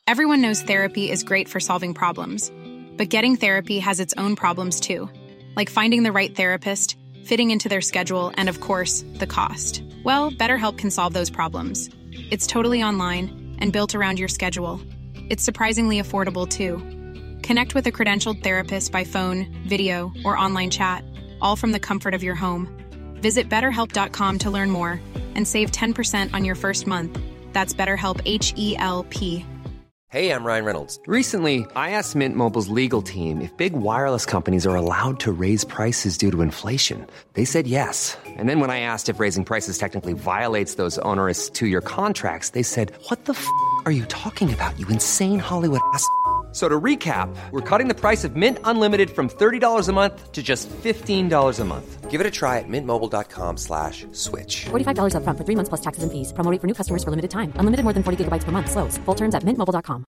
Everyone knows therapy is great for solving problems, but getting therapy has its own problems too, like finding the right therapist, fitting into their schedule, and of course, the cost. Well, BetterHelp can solve those problems. It's totally online and built around your schedule. It's surprisingly affordable too. Connect with a credentialed therapist by phone, video, or online chat, all from the comfort of your home. Visit BetterHelp.com to learn more and save 10% on your first month. That's BetterHelp, H-E-L-P. Hey, I'm Ryan Reynolds. Recently, I asked Mint Mobile's legal team if big wireless companies are allowed to raise prices due to inflation. They said yes. And then when I asked if raising prices technically violates those onerous two-year contracts, they said, "What the f*** are you talking about, you insane Hollywood ass?" So to recap, we're cutting the price of Mint Unlimited from $30 a month to just $15 a month. Give it a try at mintmobile.com/switch. $45 up front for 3 months plus taxes and fees. Promo rate for new customers for limited time. Unlimited more than 40 gigabytes per month. Slows full terms at mintmobile.com.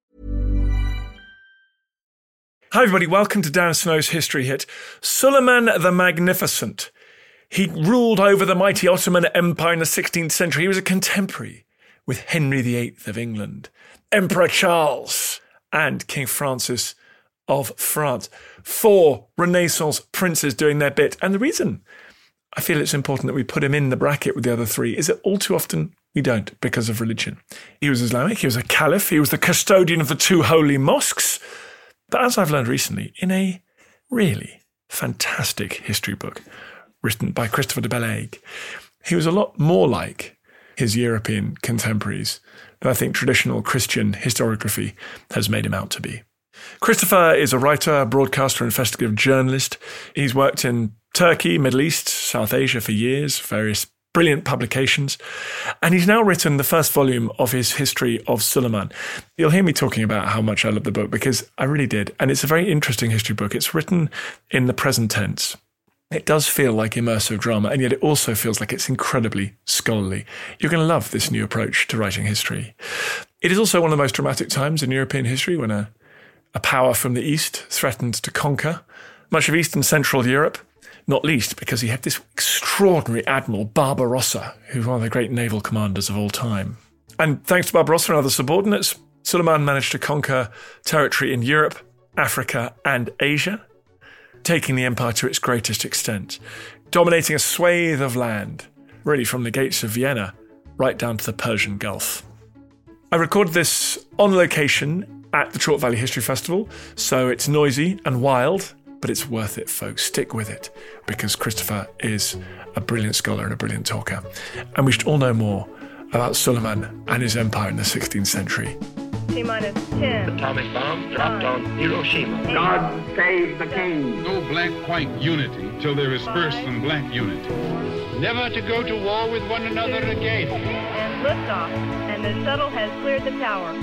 Hi everybody, welcome to Dan Snow's History Hit. Suleiman the Magnificent. He ruled over the mighty Ottoman Empire in the 16th century. He was a contemporary with Henry VIII of England, Emperor Charles, and King Francis of France. 4 Renaissance princes doing their bit. And the reason I feel it's important that we put him in the bracket with the other 3 is that all too often we don't, because of religion. He was Islamic, he was a caliph, he was the custodian of the 2 holy mosques. But as I've learned recently, in a really fantastic history book written by Christopher de Bellaigue, he was a lot more like his European contemporaries than I think traditional Christian historiography has made him out to be. Christopher is a writer, broadcaster, investigative journalist. He's worked in Turkey, Middle East, South Asia for years, various brilliant publications. And he's now written the first volume of his History of Suleiman. You'll hear me talking about how much I love the book because I really did. And it's a very interesting history book. It's written in the present tense. It does feel like immersive drama, and yet it also feels like it's incredibly scholarly. You're going to love this new approach to writing history. It is also one of the most dramatic times in European history when a power from the East threatened to conquer much of East and Central Europe, not least because he had this extraordinary admiral, Barbarossa, who's one of the great naval commanders of all time. And thanks to Barbarossa and other subordinates, Suleiman managed to conquer territory in Europe, Africa, and Asia, taking the empire to its greatest extent, dominating a swathe of land, really from the gates of Vienna right down to the Persian Gulf. I recorded this on location at the Chalk Valley History Festival, so it's noisy and wild, but it's worth it, folks. Stick with it, because Christopher is a brilliant scholar and a brilliant talker. And we should all know more about Suleiman and his empire in the 16th century. T-minus 10. Atomic bomb dropped on Hiroshima. God save the king. No black-white unity till there is first some black unity. Never to go to war with one another again. And liftoff, and the shuttle has cleared the tower.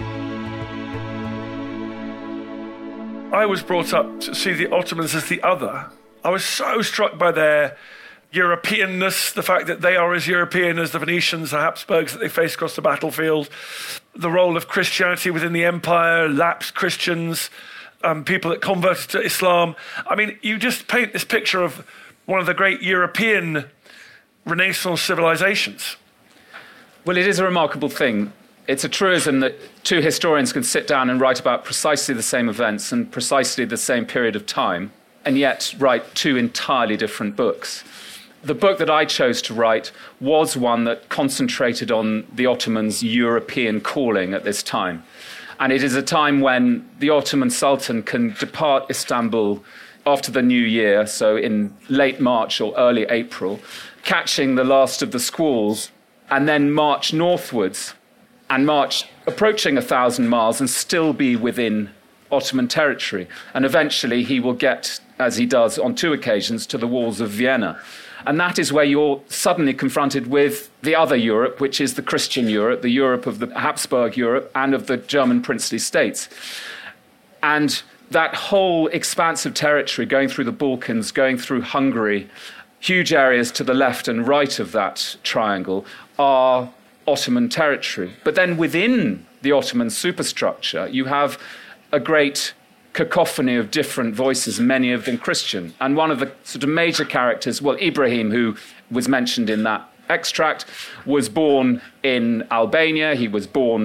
I was brought up to see the Ottomans as the other. I was so struck by their Europeanness, the fact that they are as European as the Venetians, the Habsburgs that they faced across the battlefield, the role of Christianity within the empire, lapsed Christians, people that converted to Islam. I mean, you just paint this picture of one of the great European Renaissance civilizations. Well, it is a remarkable thing. It's a truism that 2 historians can sit down and write about precisely the same events and precisely the same period of time, and yet write 2 entirely different books. The book that I chose to write was one that concentrated on the Ottomans' European calling at this time. And it is a time when the Ottoman Sultan can depart Istanbul after the new year, so in late March or early April, catching the last of the squalls, and then march northwards and march approaching 1,000 miles and still be within Ottoman territory. And eventually he will get, as he does on 2 occasions, to the walls of Vienna. And that is where you're suddenly confronted with the other Europe, which is the Christian Europe, the Europe of the Habsburg Europe and of the German princely states. And that whole expanse of territory going through the Balkans, going through Hungary, huge areas to the left and right of that triangle are Ottoman territory. But then within the Ottoman superstructure, you have a great cacophony of different voices, many of them Christian. And one of the sort of major characters, well, Ibrahim, who was mentioned in that extract, was born in Albania. He was born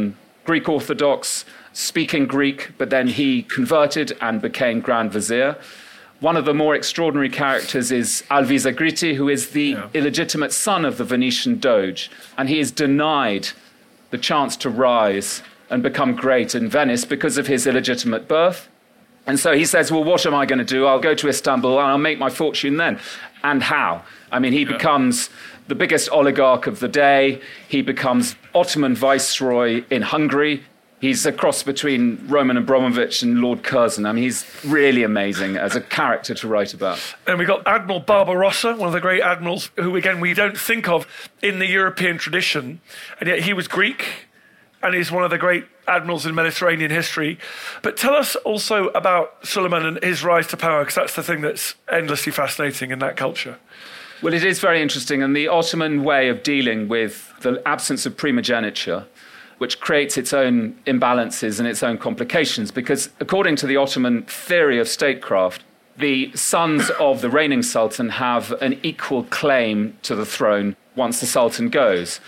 Greek Orthodox, speaking Greek, but then he converted and became Grand Vizier. One of the more extraordinary characters is Alvise Agriti, who is the illegitimate son of the Venetian Doge, and he is denied the chance to rise and become great in Venice because of his illegitimate birth. And so he says, well, what am I going to do? I'll go to Istanbul and I'll make my fortune then. And how? I mean, he becomes the biggest oligarch of the day. He becomes Ottoman viceroy in Hungary. He's a cross between Roman Abramovich and Lord Curzon. I mean, he's really amazing as a character to write about. And we've got Admiral Barbarossa, one of the great admirals who, again, we don't think of in the European tradition. And yet he was Greek and he's one of the great admirals in Mediterranean history. But tell us also about Suleiman and his rise to power, because that's the thing that's endlessly fascinating in that culture. Well, it is very interesting. And the Ottoman way of dealing with the absence of primogeniture, which creates its own imbalances and its own complications, because according to the Ottoman theory of statecraft, the sons of the reigning sultan have an equal claim to the throne once the sultan goes.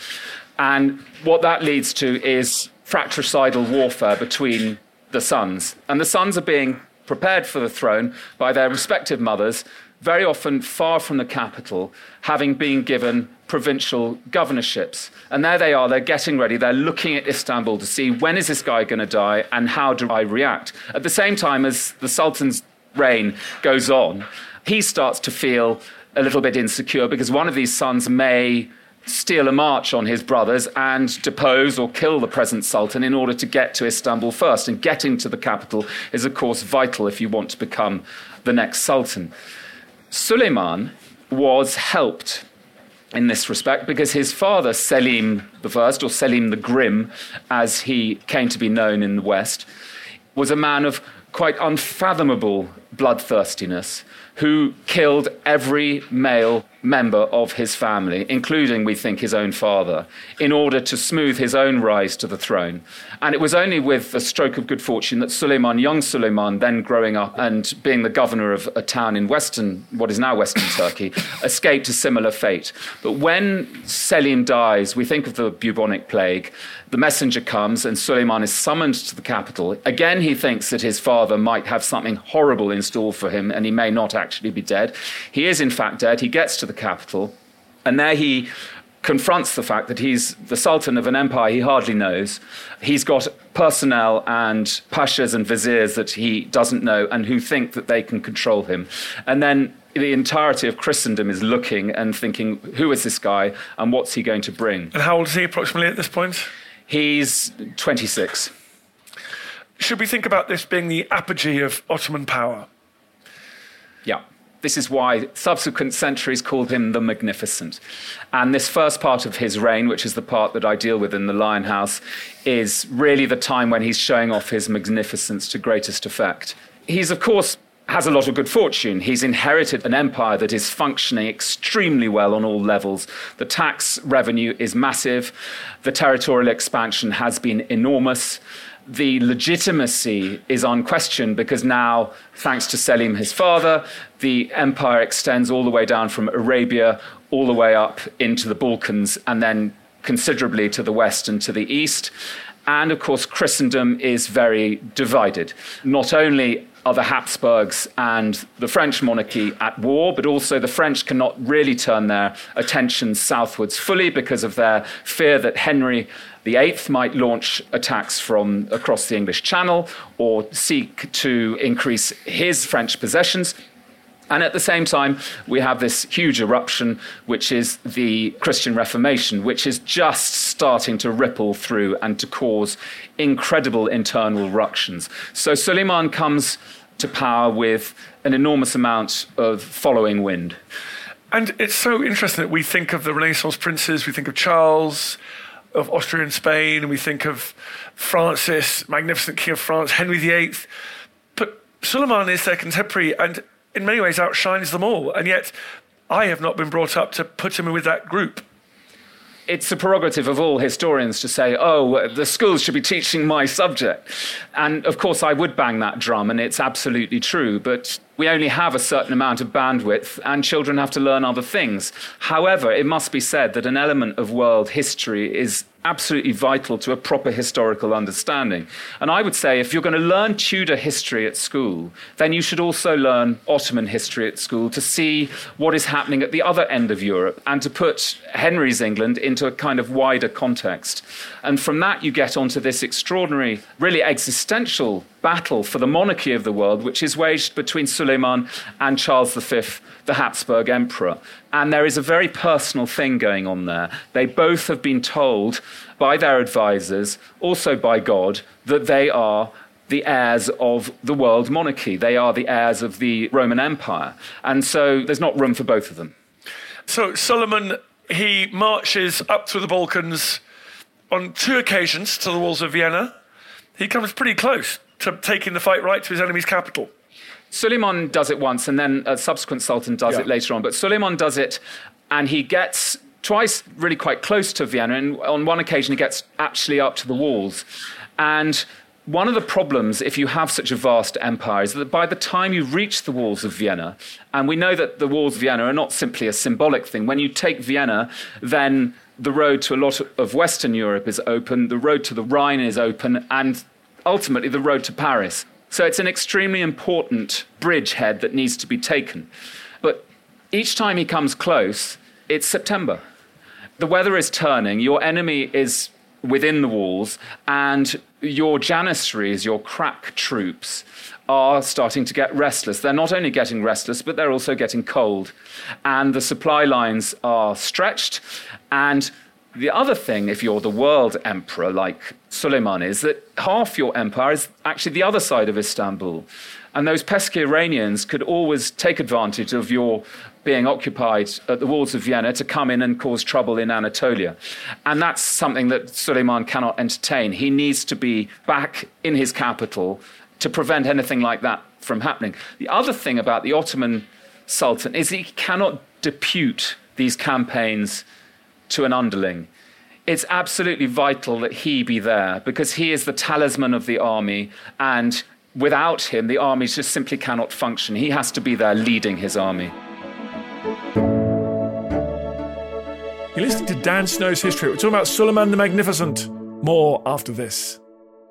And what that leads to is fratricidal warfare between the sons. And the sons are being prepared for the throne by their respective mothers, very often far from the capital, having been given provincial governorships. And there they are, they're getting ready, they're looking at Istanbul to see when is this guy going to die and how do I react. At the same time as the Sultan's reign goes on, he starts to feel a little bit insecure because one of these sons may steal a march on his brothers and depose or kill the present Sultan in order to get to Istanbul first. And getting to the capital is, of course, vital if you want to become the next Sultan. Suleiman was helped in this respect because his father, Selim I, or Selim the Grim, as he came to be known in the West, was a man of quite unfathomable bloodthirstiness who killed every male member of his family, including, we think, his own father, in order to smooth his own rise to the throne. And it was only with a stroke of good fortune that Suleiman, young Suleiman, then growing up and being the governor of a town in what is now Western Turkey, escaped a similar fate. But when Selim dies, we think of the bubonic plague. The messenger comes and Suleiman is summoned to the capital. Again, he thinks that his father might have something horrible in store for him and he may not actually be dead. He is in fact dead. He gets to the capital and there he confronts the fact that he's the sultan of an empire he hardly knows. He's got personnel and pashas and viziers that he doesn't know and who think that they can control him. And then the entirety of Christendom is looking and thinking, who is this guy and what's he going to bring? And how old is he approximately at this point? He's 26. Should we think about this being the apogee of Ottoman power? Yeah. This is why subsequent centuries called him the Magnificent. And this first part of his reign, which is the part that I deal with in the Lion House, is really the time when he's showing off his magnificence to greatest effect. He's, of course, has a lot of good fortune. He's inherited an empire that is functioning extremely well on all levels. The tax revenue is massive. The territorial expansion has been enormous. The legitimacy is unquestioned because now, thanks to Selim, his father, the empire extends all the way down from Arabia, all the way up into the Balkans, and then considerably to the west and to the east. And of course, Christendom is very divided. Not only are the Habsburgs and the French monarchy at war, but also the French cannot really turn their attention southwards fully because of their fear that Henry VIII might launch attacks from across the English Channel or seek to increase his French possessions. And at the same time, we have this huge eruption, which is the Christian Reformation, which is just starting to ripple through and to cause incredible internal ructions. So Suleiman comes to power with an enormous amount of following wind. And it's so interesting that we think of the Renaissance princes, we think of Charles, of Austria and Spain, and we think of Francis, magnificent King of France, Henry VIII. But Suleiman is their contemporary and in many ways outshines them all. And yet I have not been brought up to put him with that group. It's a prerogative of all historians to say, oh, the schools should be teaching my subject. And of course, I would bang that drum, and it's absolutely true. But we only have a certain amount of bandwidth, and children have to learn other things. However, it must be said that an element of world history is absolutely vital to a proper historical understanding. And I would say if you're going to learn Tudor history at school, then you should also learn Ottoman history at school to see what is happening at the other end of Europe and to put Henry's England into a kind of wider context. And from that, you get onto this extraordinary, really existential battle for the monarchy of the world, which is waged between Suleiman and Charles V, the Habsburg Emperor. And there is a very personal thing going on there. They both have been told by their advisors, also by God, that they are the heirs of the world monarchy. They are the heirs of the Roman Empire. And so there's not room for both of them. So Suleiman, he marches up through the Balkans on 2 occasions to the walls of Vienna. He comes pretty close to taking the fight right to his enemy's capital. Suleiman does it once, and then a subsequent sultan does it later on. But Suleiman does it, and he gets twice really quite close to Vienna. And on one occasion, he gets actually up to the walls. And one of the problems, if you have such a vast empire, is that by the time you reach the walls of Vienna, and we know that the walls of Vienna are not simply a symbolic thing. When you take Vienna, then the road to a lot of Western Europe is open, the road to the Rhine is open, and ultimately the road to Paris. So it's an extremely important bridgehead that needs to be taken. But each time he comes close, it's September. The weather is turning, your enemy is within the walls, and your janissaries, your crack troops, are starting to get restless. They're not only getting restless, but they're also getting cold. And the supply lines are stretched. And the other thing, if you're the world emperor like Suleiman is, that half your empire is actually the other side of Istanbul. And those pesky Iranians could always take advantage of your being occupied at the walls of Vienna to come in and cause trouble in Anatolia. And that's something that Suleiman cannot entertain. He needs to be back in his capital to prevent anything like that from happening. The other thing about the Ottoman Sultan is he cannot depute these campaigns to an underling. It's absolutely vital that he be there because he is the talisman of the army, and without him, the army just simply cannot function. He has to be there leading his army. You're listening to Dan Snow's History. We're talking about Suleiman the Magnificent. More after this.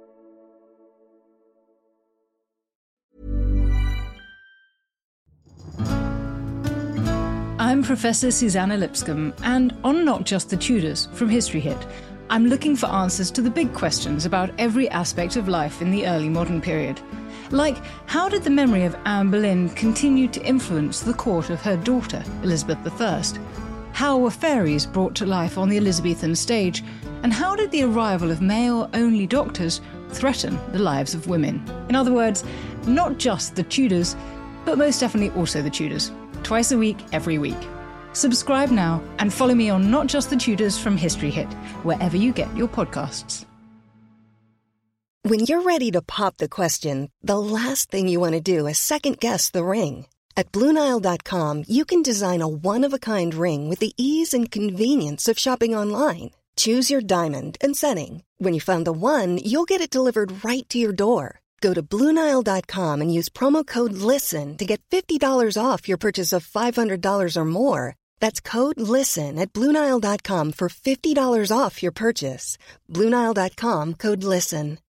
I'm Professor Susanna Lipscomb, and on Not Just the Tudors from History Hit, I'm looking for answers to the big questions about every aspect of life in the early modern period. Like, how did the memory of Anne Boleyn continue to influence the court of her daughter, Elizabeth I? How were fairies brought to life on the Elizabethan stage? And how did the arrival of male-only doctors threaten the lives of women? In other words, not just the Tudors, but most definitely also the Tudors. Twice a week, every week. Subscribe now and follow me on Not Just the Tudors from History Hit, wherever you get your podcasts. When you're ready to pop the question, the last thing you want to do is second-guess the ring. At BlueNile.com, you can design a one-of-a-kind ring with the ease and convenience of shopping online. Choose your diamond and setting. When you find the one, you'll get it delivered right to your door. Go to BlueNile.com and use promo code LISTEN to get $50 off your purchase of $500 or more. That's code LISTEN at BlueNile.com for $50 off your purchase. BlueNile.com, code LISTEN.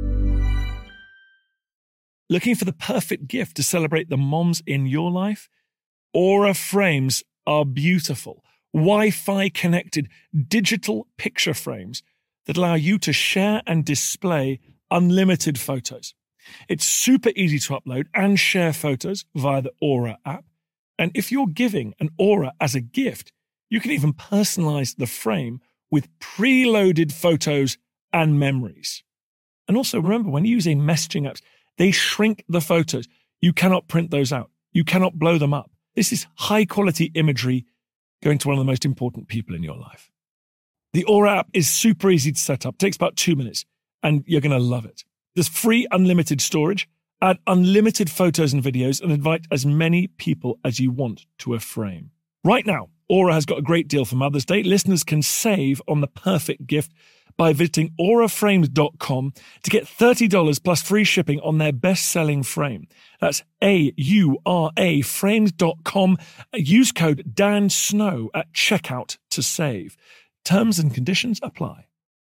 Looking for the perfect gift to celebrate the moms in your life? Aura frames are beautiful, Wi-Fi connected digital picture frames that allow you to share and display unlimited photos. It's super easy to upload and share photos via the Aura app. And if you're giving an Aura as a gift, you can even personalize the frame with preloaded photos and memories. And also remember, when using messaging apps, they shrink the photos. You cannot print those out. You cannot blow them up. This is high quality imagery going to one of the most important people in your life. The Aura app is super easy to set up. It takes about 2 minutes. And you're going to love it. There's free unlimited storage, add unlimited photos and videos, and invite as many people as you want to a frame. Right now, Aura has got a great deal for Mother's Day. Listeners can save on the perfect gift by visiting auraframes.com to get $30 plus free shipping on their best-selling frame. That's AURA frames.com. Use code DANSNOW at checkout to save. Terms and conditions apply.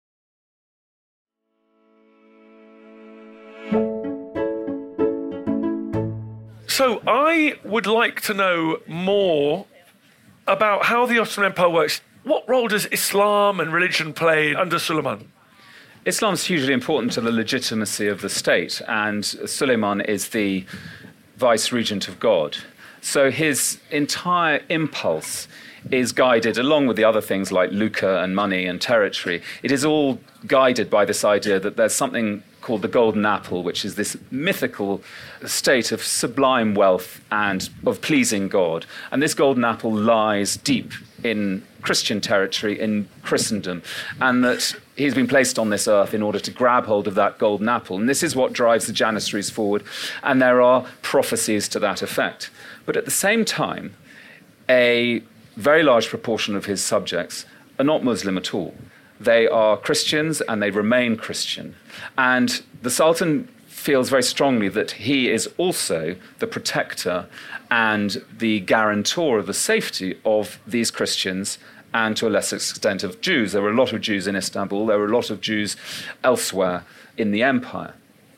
So I would like to know more about how the Ottoman Empire works. What role does Islam and religion play under Suleiman? Islam is hugely important to the legitimacy of the state, and Suleiman is the vice-regent of God. So his entire impulse is guided, along with the other things like lucre and money and territory, it is all guided by this idea that there's something called the Golden Apple, which is this mythical state of sublime wealth and of pleasing God. And this Golden Apple lies deep in Christian territory, in Christendom, and that he's been placed on this earth in order to grab hold of that Golden Apple. And this is what drives the Janissaries forward, and there are prophecies to that effect. But at the same time, a very large proportion of his subjects are not Muslim at all. They are Christians and they remain Christian. And the Sultan feels very strongly that he is also the protector and the guarantor of the safety of these Christians and to a lesser extent of Jews. There were a lot of Jews in Istanbul. There were a lot of Jews elsewhere in the empire.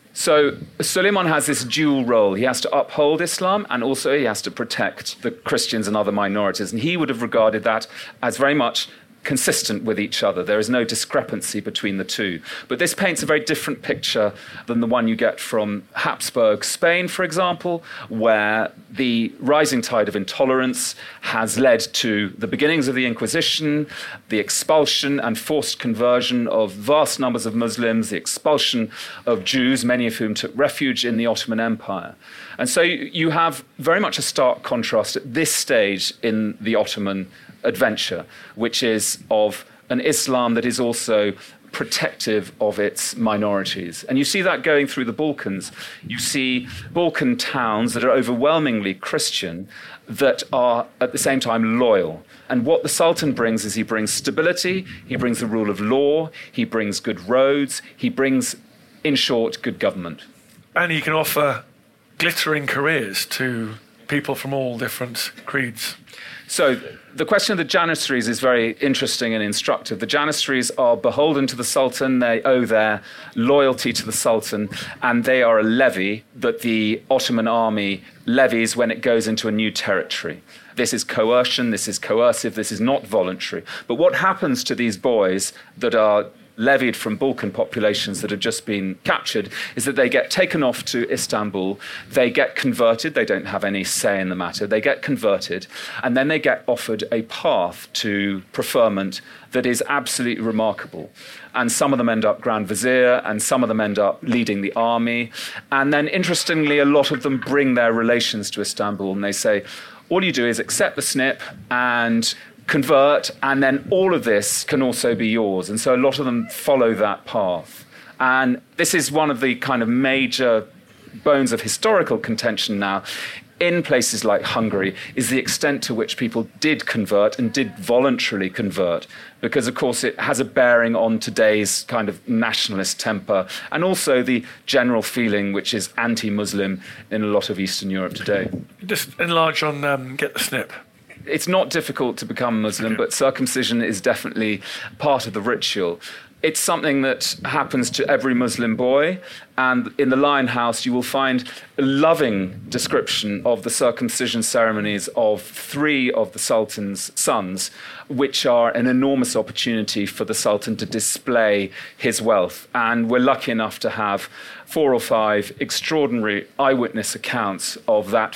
So Suleiman has this dual role. He has to uphold Islam and also he has to protect the Christians and other minorities. And he would have regarded that as very much consistent with each other. There is no discrepancy between the two. But this paints a very different picture than the one you get from Habsburg Spain, for example, where the rising tide of intolerance has led to the beginnings of the Inquisition, the expulsion and forced conversion of vast numbers of Muslims, the expulsion of Jews, many of whom took refuge in the Ottoman Empire. And so you have very much a stark contrast at this stage in the Ottoman adventure, which is of an Islam that is also protective of its minorities. And you see that going through the Balkans. You see Balkan towns that are overwhelmingly Christian that are at the same time loyal. And what the Sultan brings is he brings stability, he brings the rule of law, he brings good roads, he brings, in short, good government. And he can offer glittering careers to people from all different creeds. So the question of the Janissaries is very interesting and instructive. The Janissaries are beholden to the Sultan. They owe their loyalty to the Sultan, and they are a levy that the Ottoman army levies when it goes into a new territory. This is coercion, this is coercive, this is not voluntary. But what happens to these boys that are levied from Balkan populations that have just been captured is that they get taken off to Istanbul, they get converted, they don't have any say in the matter, they get converted, and then they get offered a path to preferment that is absolutely remarkable. And some of them end up Grand Vizier, and some of them end up leading the army. And then, interestingly, a lot of them bring their relations to Istanbul, and they say, all you do is accept the snip and convert, and then all of this can also be yours. And so a lot of them follow that path. And this is one of the kind of major bones of historical contention now in places like Hungary, is the extent to which people did convert and did voluntarily convert, because of course it has a bearing on today's kind of nationalist temper and also the general feeling which is anti-Muslim in a lot of Eastern Europe today. Just enlarge on get the snip. It's not difficult to become Muslim, but circumcision is definitely part of the ritual. It's something that happens to every Muslim boy, and in the Lion House you will find a loving description of the circumcision ceremonies of 3 of the Sultan's sons, which are an enormous opportunity for the Sultan to display his wealth. And we're lucky enough to have 4 or 5 extraordinary eyewitness accounts of that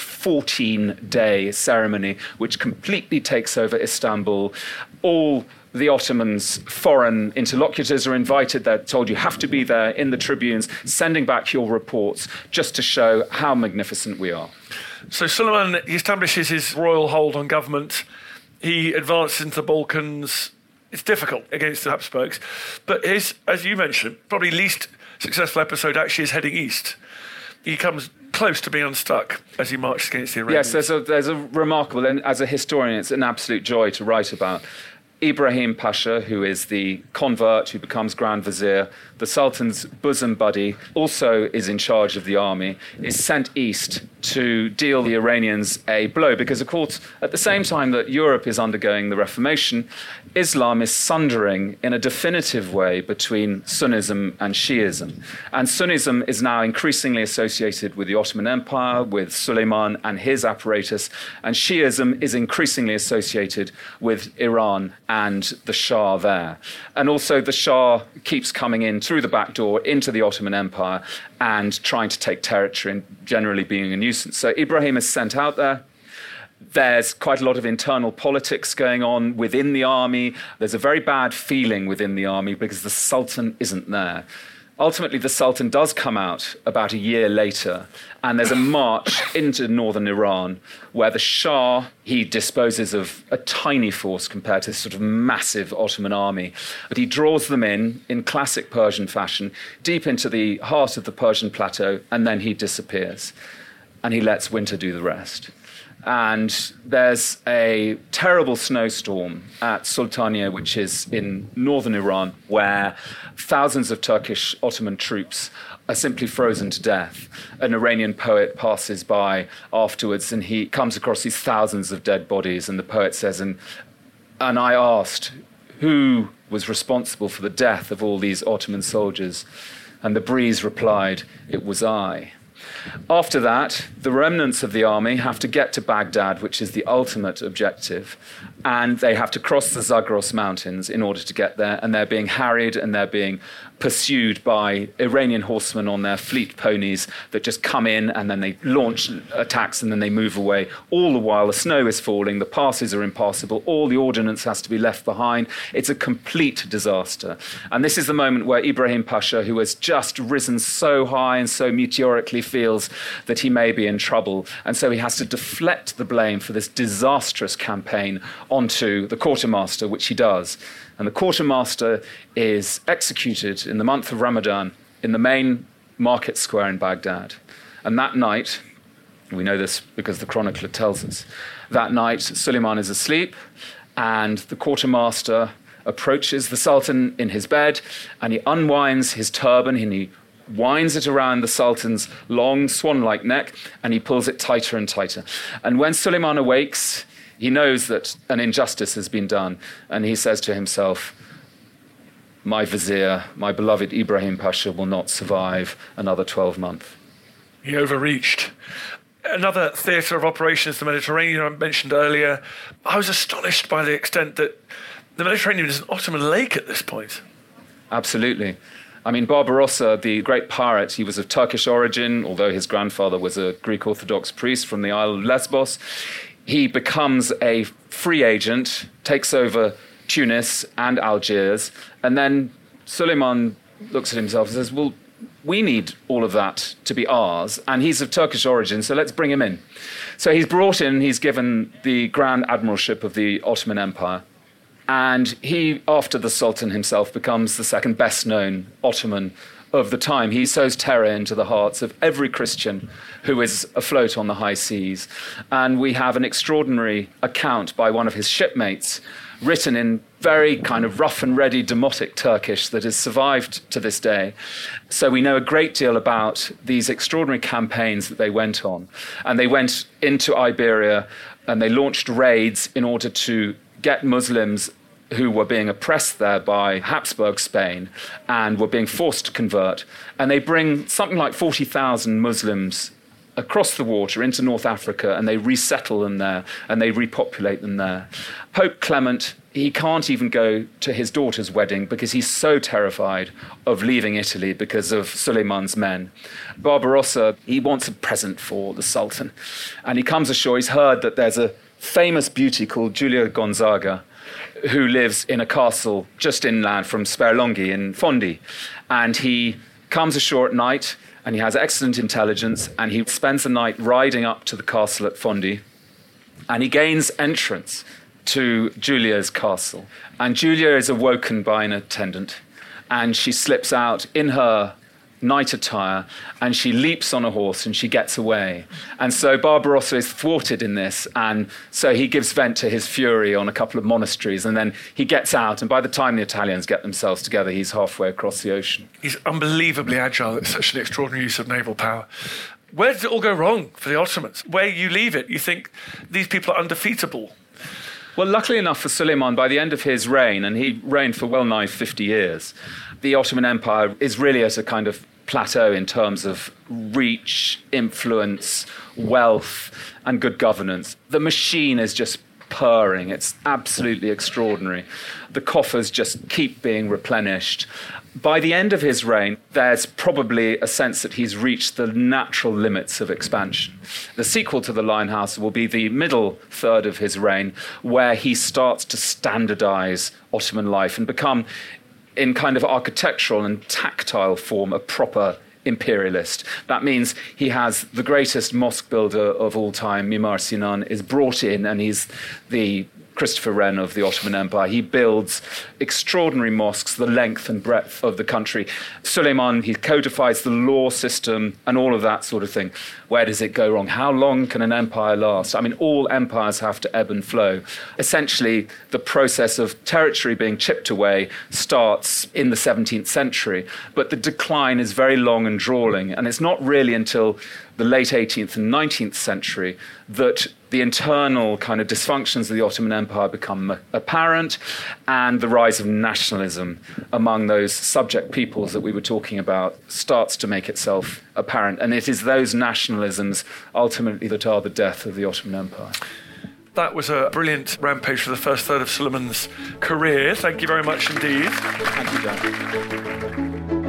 14-day ceremony, which completely takes over Istanbul. All the Ottomans' foreign interlocutors are invited. They're told you have to be there in the tribunes, sending back your reports just to show how magnificent we are. So Suleiman, he establishes his royal hold on government. He advances into the Balkans. It's difficult against the Habsburgs. But his, as you mentioned, probably least successful episode actually is heading east. He comes close to being unstuck as he marches against the Iranians. Yes, there's a remarkable, and as a historian, it's an absolute joy to write about. Ibrahim Pasha, who is the convert who becomes Grand Vizier, the Sultan's bosom buddy, also is in charge of the army, is sent east to deal the Iranians a blow. Because, of course, at the same time that Europe is undergoing the Reformation, Islam is sundering in a definitive way between Sunnism and Shiism. And Sunnism is now increasingly associated with the Ottoman Empire, with Suleiman and his apparatus, and Shiism is increasingly associated with Iran and the Shah there. And also the Shah keeps coming in through the back door into the Ottoman Empire and trying to take territory and generally being a nuisance. So Ibrahim is sent out there. There's quite a lot of internal politics going on within the army. There's a very bad feeling within the army because the Sultan isn't there. Ultimately, the Sultan does come out about a year later, and there's a march into northern Iran where the Shah, he disposes of a tiny force compared to this sort of massive Ottoman army, but he draws them in classic Persian fashion, deep into the heart of the Persian plateau, and then he disappears, and he lets winter do the rest. And there's a terrible snowstorm at Sultaniya, which is in northern Iran, where thousands of Turkish Ottoman troops are simply frozen to death. An Iranian poet passes by afterwards, and he comes across these thousands of dead bodies, and the poet says, and I asked, who was responsible for the death of all these Ottoman soldiers? And the breeze replied, it was I. After that, the remnants of the army have to get to Baghdad, which is the ultimate objective, and they have to cross the Zagros Mountains in order to get there, and they're being harried and they're being pursued by Iranian horsemen on their fleet ponies that just come in and then they launch attacks and then they move away. All the while the snow is falling, the passes are impassable, all the ordnance has to be left behind. It's a complete disaster. And this is the moment where Ibrahim Pasha, who has just risen so high and so meteorically, feels that he may be in trouble. And so he has to deflect the blame for this disastrous campaign onto the quartermaster, which he does. And the quartermaster is executed in the month of Ramadan in the main market square in Baghdad. And that night, we know this because the chronicler tells us, that night Suleiman is asleep and the quartermaster approaches the Sultan in his bed and he unwinds his turban and he winds it around the Sultan's long swan-like neck and he pulls it tighter and tighter. And when Suleiman awakes, he knows that an injustice has been done, and he says to himself, my vizier, my beloved Ibrahim Pasha, will not survive another 12 months. He overreached. Another theatre of operations, the Mediterranean, I mentioned earlier. I was astonished by the extent that the Mediterranean is an Ottoman lake at this point. Absolutely. I mean, Barbarossa, the great pirate, he was of Turkish origin, although his grandfather was a Greek Orthodox priest from the Isle of Lesbos. He becomes a free agent, takes over Tunis and Algiers, and then Suleiman looks at himself and says, well, we need all of that to be ours, and he's of Turkish origin, so let's bring him in. So he's brought in, he's given the Grand Admiralship of the Ottoman Empire, and he, after the Sultan himself, becomes the second best-known Ottoman of the time. He sows terror into the hearts of every Christian who is afloat on the high seas. And we have an extraordinary account by one of his shipmates, written in very kind of rough and ready Demotic Turkish that has survived to this day. So we know a great deal about these extraordinary campaigns that they went on. And they went into Iberia and they launched raids in order to get Muslims who were being oppressed there by Habsburg Spain and were being forced to convert. And they bring something like 40,000 Muslims across the water into North Africa, and they resettle them there, and they repopulate them there. Pope Clement, he can't even go to his daughter's wedding because he's so terrified of leaving Italy because of Suleiman's men. Barbarossa, he wants a present for the Sultan. And he comes ashore, he's heard that there's a famous beauty called Giulia Gonzaga, who lives in a castle just inland from Sperlonghi in Fondi. And he comes ashore at night, and he has excellent intelligence, and he spends the night riding up to the castle at Fondi, and he gains entrance to Giulia's castle. And Giulia is awoken by an attendant, and she slips out in her night attire, and she leaps on a horse and she gets away. And so Barbarossa is thwarted in this, and so he gives vent to his fury on a couple of monasteries, and then he gets out, and by the time the Italians get themselves together, he's halfway across the ocean. He's unbelievably agile. It's such an extraordinary use of naval power. Where did it all go wrong for the Ottomans? Where you leave it, you think these people are undefeatable. Well, luckily enough for Suleiman, by the end of his reign, and he reigned for well nigh 50 years, the Ottoman Empire is really at a kind of plateau in terms of reach, influence, wealth, and good governance. The machine is just purring. It's absolutely extraordinary. The coffers just keep being replenished. By the end of his reign, there's probably a sense that he's reached the natural limits of expansion. The sequel to the Limehouse will be the middle third of his reign, where he starts to standardize Ottoman life and become, in kind of architectural and tactile form, a proper imperialist. That means he has the greatest mosque builder of all time, Mimar Sinan, is brought in, and he's the Christopher Wren of the Ottoman Empire. He builds extraordinary mosques the length and breadth of the country. Suleiman, he codifies the law system and all of that sort of thing. Where does it go wrong? How long can an empire last? I mean, all empires have to ebb and flow. Essentially, the process of territory being chipped away starts in the 17th century, but the decline is very long and drawing, and it's not really until the late 18th and 19th century that the internal kind of dysfunctions of the Ottoman Empire become apparent, and the rise of nationalism among those subject peoples that we were talking about starts to make itself apparent. And it is those nationalisms ultimately that are the death of the Ottoman Empire. That was a brilliant rampage for the first third of Suleiman's career. Thank you very much indeed. Thank you, Dan.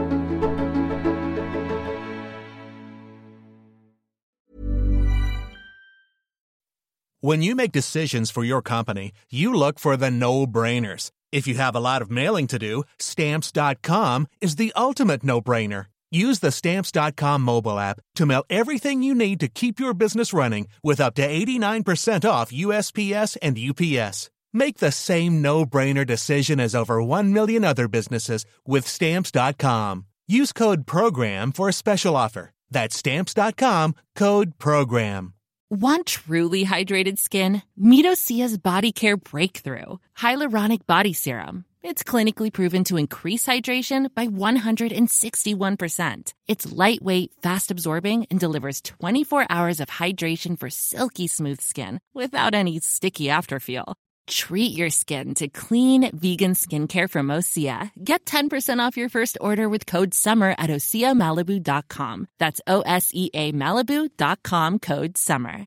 When you make decisions for your company, you look for the no-brainers. If you have a lot of mailing to do, Stamps.com is the ultimate no-brainer. Use the Stamps.com mobile app to mail everything you need to keep your business running with up to 89% off USPS and UPS. Make the same no-brainer decision as over 1 million other businesses with Stamps.com. Use code PROGRAM for a special offer. That's Stamps.com, code PROGRAM. Want truly hydrated skin? Meet Osea's Body Care Breakthrough Hyaluronic Body Serum. It's clinically proven to increase hydration by 161%. It's lightweight, fast-absorbing, and delivers 24 hours of hydration for silky smooth skin without any sticky afterfeel. Treat your skin to clean, vegan skincare from Osea. Get 10% off your first order with code SUMMER at OseaMalibu.com. That's OSEA Malibu.com, code SUMMER.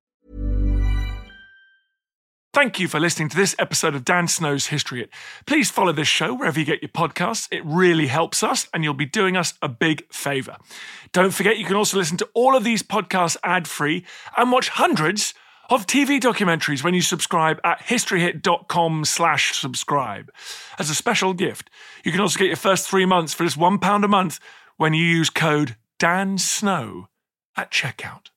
Thank you for listening to this episode of Dan Snow's History Hit. Please follow this show wherever you get your podcasts. It really helps us, and you'll be doing us a big favour. Don't forget, you can also listen to all of these podcasts ad-free and watch hundreds of TV documentaries when you subscribe at historyhit.com/subscribe. As a special gift, you can also get your first 3 months for just £1 a month when you use code DANSNOW at checkout.